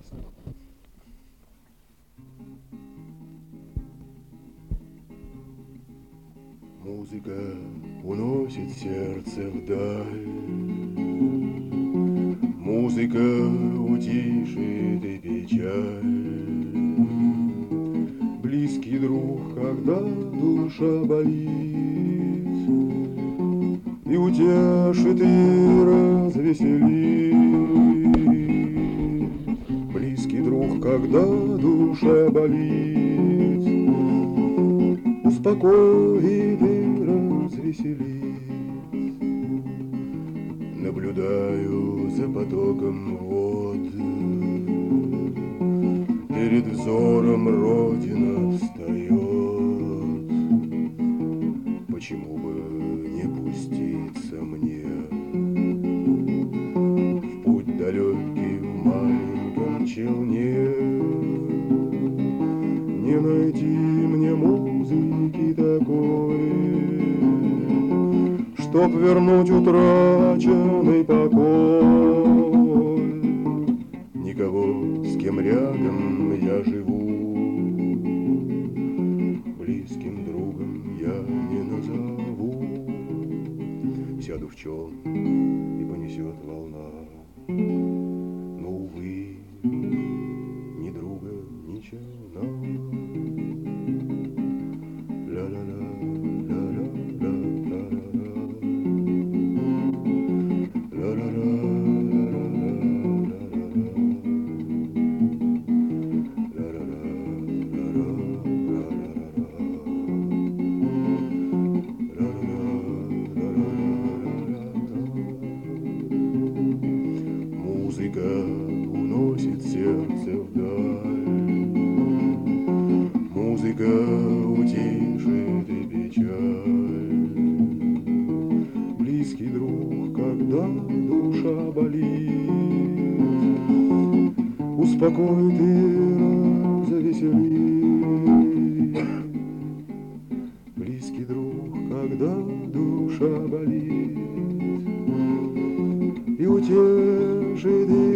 Музыка уносит сердце вдаль, музыка утишит и печаль. Близкий друг, когда душа болит, и утешит, и развеселит. Близкий друг, когда душа болит, успокоит и развеселит. Наблюдаю за потоком вод, перед взором Родина встает. Почему бы не пуститься мне в путь далекий в маленьком челне? Не найти мне музыки такой, чтоб вернуть утраченный покой. Никого, с кем рядом я живу, близким другом я не назову. Сяду в челн и понесет волна, но, увы, ни друга, ни челна. Ла-ла-ла, ла-ла-ла, ла-ла-ла, музыка уносит сердце вдаль, музыка утишит и печаль. Близкий друг, когда душа болит, успокоит и развеселит. Близкий друг, когда душа болит, и утешит, и